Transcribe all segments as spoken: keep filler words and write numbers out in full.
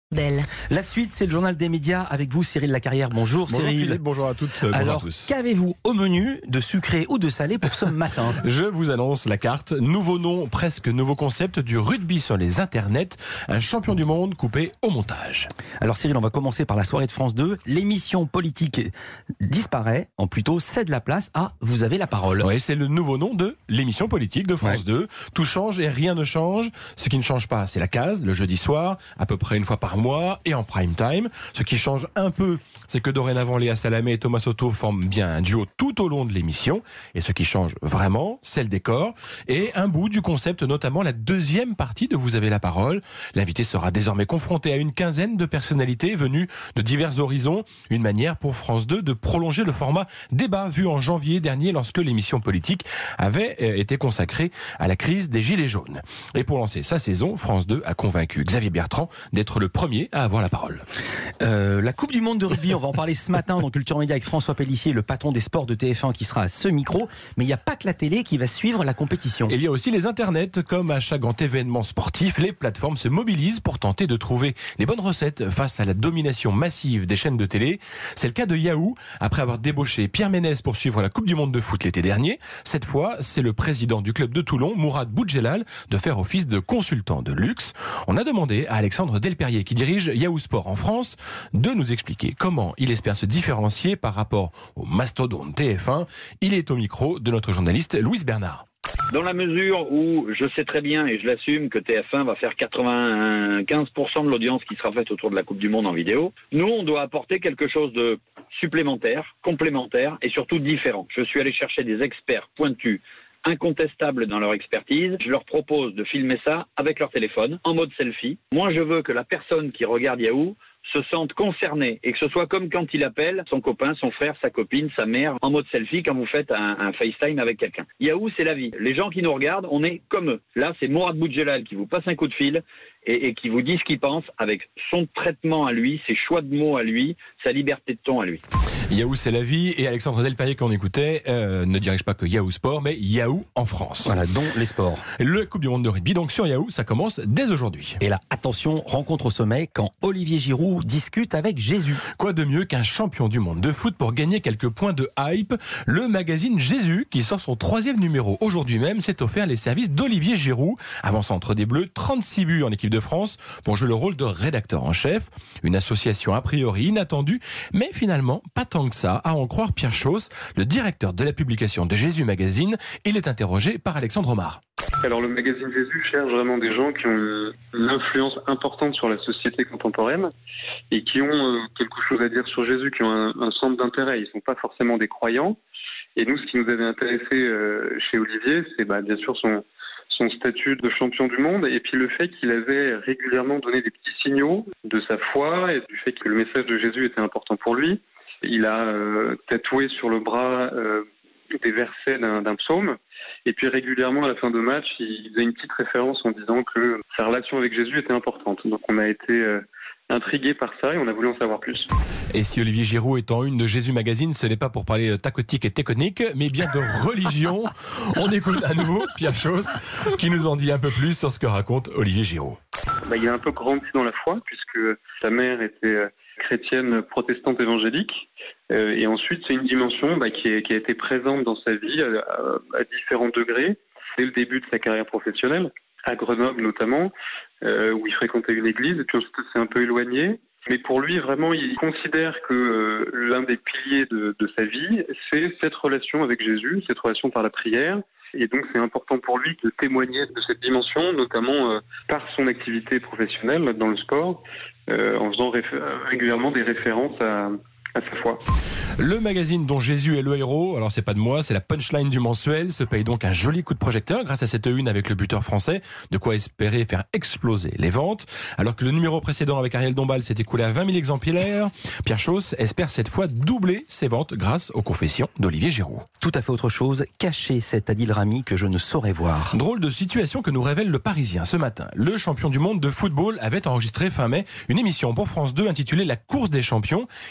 Belle. La suite, c'est le journal des médias avec vous, Cyril Lacarrière. Bonjour, Bonjour Cyril. Philippe, bonjour à toutes, bonjour Alors, à tous. qu'avez-vous au menu de sucré ou de salé pour ce matin? Je vous annonce la carte. Nouveau nom, presque nouveau concept du rugby sur les internets. Un champion du monde coupé au montage. Alors Cyril, on va commencer par la soirée de France deux. L'émission politique disparaît, en plutôt cède la place à Vous avez la parole. Oui, c'est le nouveau nom de l'émission politique de France ouais. deux. Tout change et rien ne change. Ce qui ne change pas, c'est la case, le jeudi soir, à peu près une fois par mois et en prime time. Ce qui change un peu, c'est que dorénavant Léa Salamé et Thomas Soto forment bien un duo tout au long de l'émission. Et ce qui change vraiment, c'est le décor et un bout du concept, notamment la deuxième partie de Vous avez la parole. L'invité sera désormais confronté à une quinzaine de personnalités venues de divers horizons. Une manière pour France deux de prolonger le format débat vu en janvier dernier lorsque l'émission politique avait été consacrée à la crise des Gilets jaunes. Et pour lancer sa saison, France deux a convaincu Xavier Bertrand d'être le premier à avoir la parole. Euh, la Coupe du Monde de rugby, on va en parler ce matin dans Culture Média avec François Pellissier, le patron des sports de T F un qui sera à ce micro. Mais il n'y a pas que la télé qui va suivre la compétition. Et il y a aussi les internets. Comme à chaque grand événement sportif, les plateformes se mobilisent pour tenter de trouver les bonnes recettes face à la domination massive des chaînes de télé. C'est le cas de Yahoo. Après avoir débauché Pierre Ménès pour suivre la Coupe du Monde de foot l'été dernier, cette fois, c'est le président du club de Toulon, Mourad Boudjelal, de faire office de consultant de luxe. On a demandé à Alexandre Delperrier, qui dirige Yahoo Sport en France, de nous expliquer comment il espère se différencier par rapport au mastodonte T F un. Il est au micro de notre journaliste Louise Bernard. Dans la mesure où je sais très bien et je l'assume que T F un va faire quatre-vingt-quinze pour cent de l'audience qui sera faite autour de la Coupe du Monde en vidéo, nous on doit apporter quelque chose de supplémentaire, complémentaire et surtout différent. Je suis allé chercher des experts pointus, incontestables dans leur expertise. Je leur propose de filmer ça avec leur téléphone, en mode selfie. Moi je veux que la personne qui regarde Yahoo se sente concerné et que ce soit comme quand il appelle son copain, son frère, sa copine, sa mère en mode selfie quand vous faites un, un FaceTime avec quelqu'un. Yahoo, c'est la vie. Les gens qui nous regardent, on est comme eux. Là, c'est Mourad Boudjelal qui vous passe un coup de fil et, et qui vous dit ce qu'il pense avec son traitement à lui, ses choix de mots à lui, sa liberté de ton à lui. Yahoo, c'est la vie. Et Alexandre Delperrier, qu'on écoutait, euh, ne dirige pas que Yahoo Sport, mais Yahoo en France. Voilà, dont les sports. Le Coupe du Monde de rugby, donc sur Yahoo, ça commence dès aujourd'hui. Et là, attention, rencontre au sommet quand Olivier Giroud discute avec Jésus. Quoi de mieux qu'un champion du monde de foot pour gagner quelques points de hype? Le magazine Jésus, qui sort son troisième numéro aujourd'hui même, s'est offert les services d'Olivier Giroud, avant-centre des Bleus, trente-six buts en équipe de France, pour jouer le rôle de rédacteur en chef. Une association a priori inattendue, mais finalement pas tant que ça, à en croire Pierre Chausse, le directeur de la publication de Jésus Magazine. Il est interrogé par Alexandre Omar. Alors le magazine Jésus cherche vraiment des gens qui ont une influence importante sur la société contemporaine et qui ont euh, quelque chose à dire sur Jésus, qui ont un, un centre d'intérêt. Ils ne sont pas forcément des croyants. Et nous, ce qui nous avait intéressé euh, chez Olivier, c'est bah, bien sûr son, son statut de champion du monde et puis le fait qu'il avait régulièrement donné des petits signaux de sa foi et du fait que le message de Jésus était important pour lui. Il a euh, tatoué sur le bras euh, des versets d'un, d'un psaume. Et puis régulièrement, à la fin de match, il faisait une petite référence en disant que sa relation avec Jésus était importante. Donc on a été euh, intrigués par ça et on a voulu en savoir plus. Et si Olivier Giroud est en une de Jésus Magazine, ce n'est pas pour parler tacotique et technique, mais bien de religion. On écoute à nouveau Pierre Chausse qui nous en dit un peu plus sur ce que raconte Olivier Giroud. Bah, il a un peu grandi dans la foi puisque sa mère était chrétienne protestante évangélique. Euh, et ensuite, c'est une dimension bah, qui, est, qui a été présente dans sa vie à, à, à différents degrés, dès le début de sa carrière professionnelle, à Grenoble notamment, euh, où il fréquentait une église, et puis ensuite c'est un peu éloigné. Mais pour lui, vraiment, il considère que euh, l'un des piliers de, de sa vie, c'est cette relation avec Jésus, cette relation par la prière. Et donc c'est important pour lui de témoigner de cette dimension, notamment euh, par son activité professionnelle dans le sport, euh, en faisant réf- régulièrement des références à... à sa foi. Le magazine dont Jésus est le héros, alors c'est pas de moi, c'est la punchline du mensuel, se paye donc un joli coup de projecteur grâce à cette une avec le buteur français, de quoi espérer faire exploser les ventes. Alors que le numéro précédent avec Ariel Dombal s'est écoulé à vingt mille exemplaires, Pierre Chausse espère cette fois doubler ses ventes grâce aux confessions d'Olivier Giroud. Tout à fait autre chose, cacher cet Adil Rami que je ne saurais voir. Drôle de situation que nous révèle le Parisien ce matin. Le champion du monde de football avait enregistré fin mai une émission pour France deux intitulée La course des champions, et à l'époque,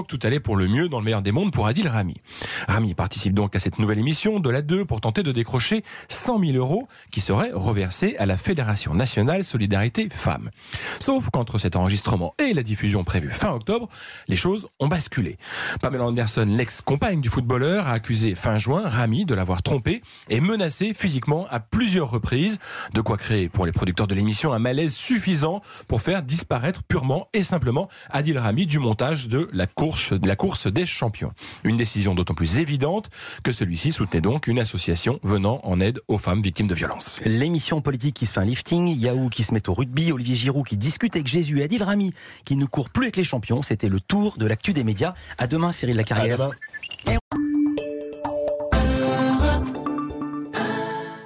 l'époque, tout allait pour le mieux dans le meilleur des mondes pour Adil Rami. Rami participe donc à cette nouvelle émission de la deux pour tenter de décrocher cent mille euros qui seraient reversés à la Fédération nationale Solidarité Femmes. Sauf qu'entre cet enregistrement et la diffusion prévue fin octobre, les choses ont basculé. Pamela Anderson, l'ex-compagne du footballeur, a accusé fin juin Rami de l'avoir trompé et menacé physiquement à plusieurs reprises, de quoi créer pour les producteurs de l'émission un malaise suffisant pour faire disparaître purement et simplement Adil Rami du montage de la course, de la course des champions. Une décision d'autant plus évidente que celui-ci soutenait donc une association venant en aide aux femmes victimes de violences. L'émission politique qui se fait un lifting, Yahoo qui se met au rugby, Olivier Giroud qui discute avec Jésus, Adil Rami qui ne court plus avec les champions. C'était le tour de l'actu des médias. À demain, Cyril Lacarrière. À demain.